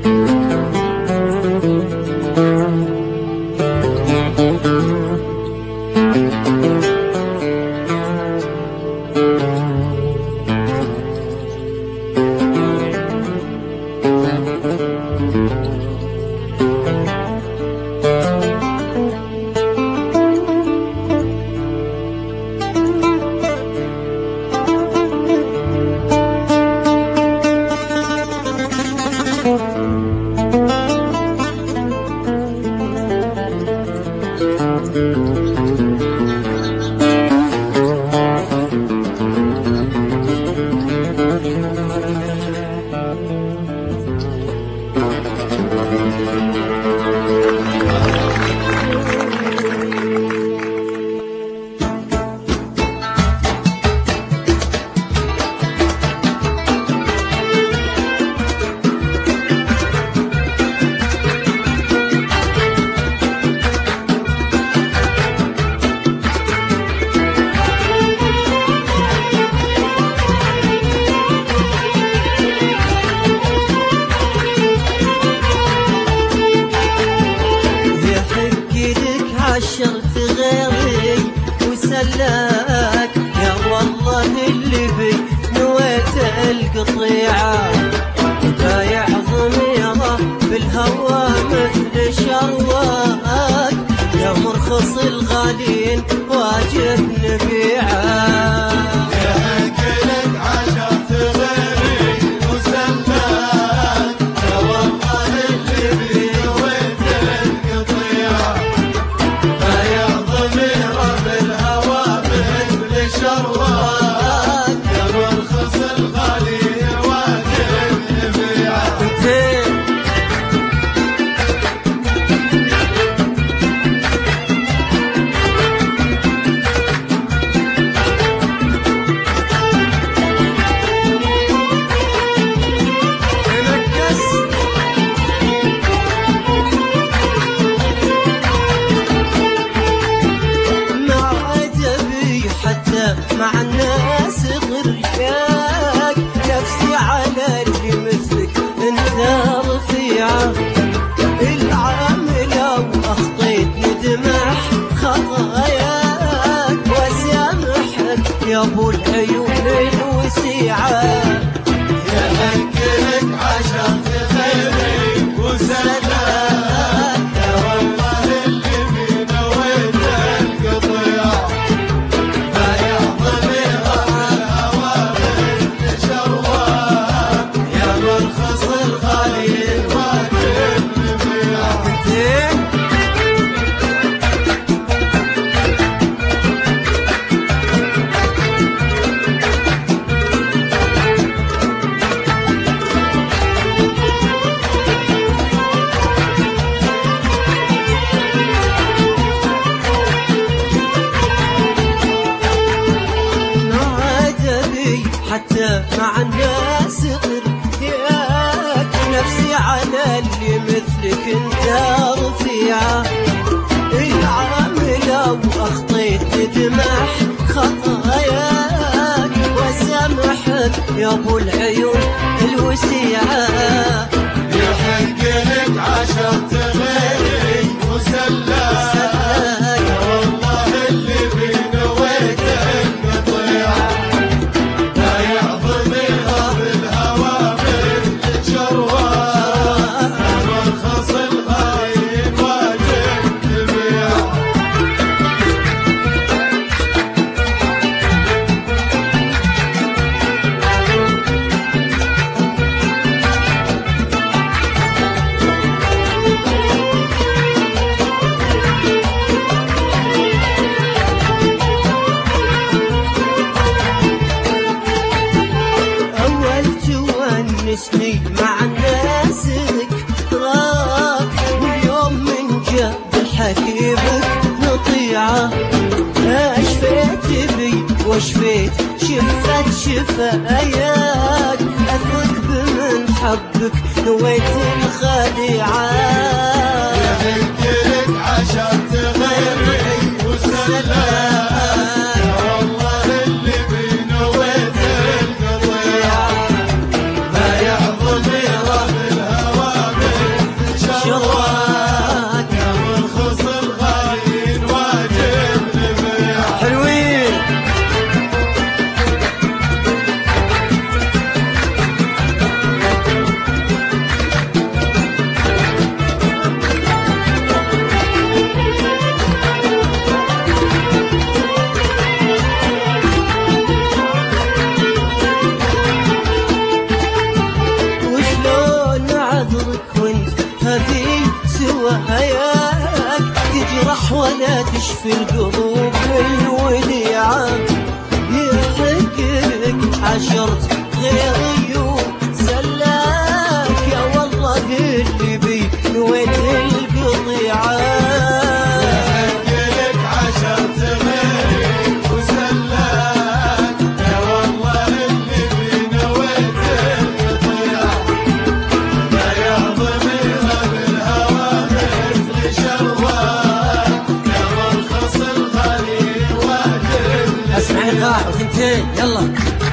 عشرت غيري وسلاك يا والله اللي بي نويت القطيعة بايع ضميره بالهوى مثل شرواك يا مرخص الغالين واجب نبيعه مع الناس غرياك نفسي على اللي مثلك انت رفيعة العامل لو اخطيت ندمح خطاياك وسامحك يا ابو العيون الوسيعة يا هنكلك عشرت غيري وسلاك يا والله اللي بنويت القطيعة حتى مع الناس غرياك نفسي على اللي مثلك انت رفيعة العامل لو اخطيت ندمح خطاياك وسامحك يا ابو العيون الوسيعة يحق لك عشرت غيري وسلاك يا والله اللي بنويت القطيعة تونسني مع الناس ذكراك واليوم من جاب حكيبك نطيعة اشفيت بي واشفيت شفت شفاياك اثق بمن حبك نويت الخديعة يهدلك عشرت غيري وسلاك تشفي القلوب الوديعة، يحقق عشرة غيري وسلاك يا والله اللي بي وين القطيعة. يحقق عشرة غيري وسلاك يا والله اللي بي نويت القطيعة، لا يهضمها بالهوى مثل شرواك يا مرخص الغالي واجب. اسمع ايقاع وثنتين يلا.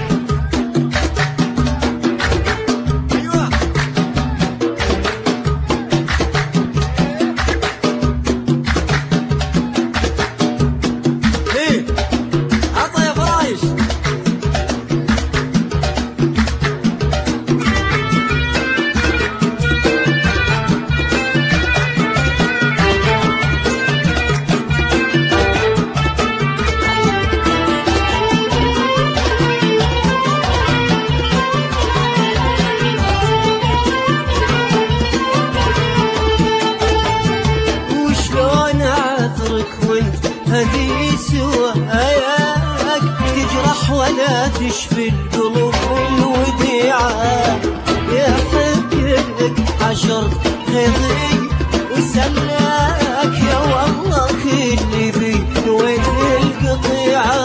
هذي سواك تجرح ولا تشفي القلوب الوديعة، يحقق عشرة غيري وسلاك يا والله اللي بي وين القطيعة.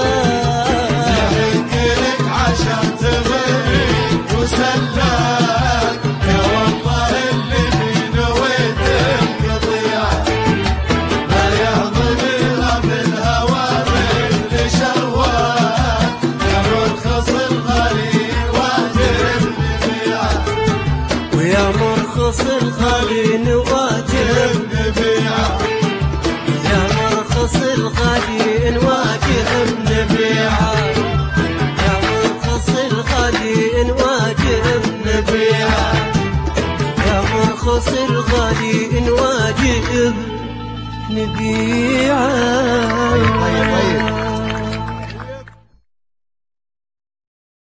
يحقق عشرة غيري وسلاك يا والله اللي بي نويت القطيعة، لا يهضمها بالهوى مثل شرواك يا مرخص الغالي واجب نبيعه، ويا مرخص الغالي نواجب نبيعه، يا مرخص الغالي نواجب نبيعه، يا مرخص الغالي نواجب نبيعه، يا مرخص الغالي نواجب نبيعه.